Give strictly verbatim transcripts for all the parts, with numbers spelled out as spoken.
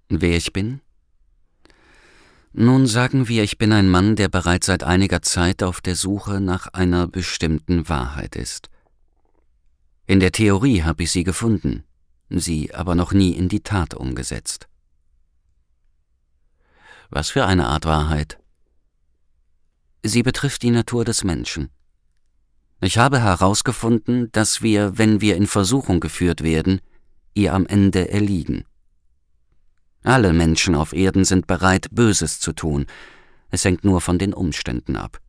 Wer ich bin? Nun sagen wir, ich bin ein Mann, der bereits seit einiger Zeit auf der Suche nach einer bestimmten Wahrheit ist. In der Theorie habe ich sie gefunden, sie aber noch nie in die Tat umgesetzt. Was für eine Art Wahrheit? Sie betrifft die Natur des Menschen. Ich habe herausgefunden, dass wir, wenn wir in Versuchung geführt werden, ihr am Ende erliegen. Alle Menschen auf Erden sind bereit, Böses zu tun. Es hängt nur von den Umständen ab.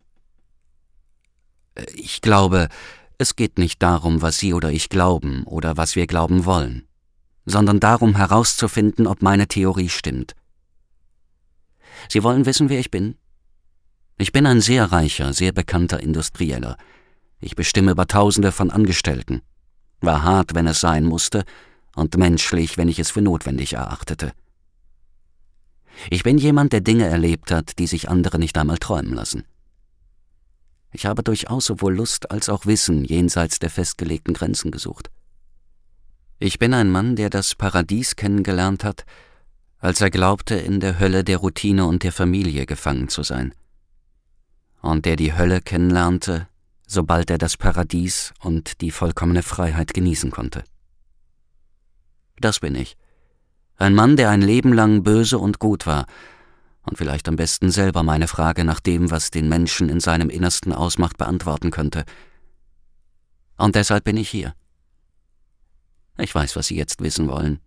Ich glaube, es geht nicht darum, was Sie oder ich glauben oder was wir glauben wollen, sondern darum herauszufinden, ob meine Theorie stimmt. Sie wollen wissen, wer ich bin? Ich bin ein sehr reicher, sehr bekannter Industrieller. Ich bestimme über Tausende von Angestellten, war hart, wenn es sein musste, und menschlich, wenn ich es für notwendig erachtete. Ich bin jemand, der Dinge erlebt hat, die sich andere nicht einmal träumen lassen. Ich habe durchaus sowohl Lust als auch Wissen jenseits der festgelegten Grenzen gesucht. Ich bin ein Mann, der das Paradies kennengelernt hat, als er glaubte, in der Hölle der Routine und der Familie gefangen zu sein. Und der die Hölle kennenlernte, sobald er das Paradies und die vollkommene Freiheit genießen konnte. Das bin ich. Ein Mann, der ein Leben lang böse und gut war und vielleicht am besten selber meine Frage nach dem, was den Menschen in seinem Innersten ausmacht, beantworten könnte. Und deshalb bin ich hier. Ich weiß, was Sie jetzt wissen wollen.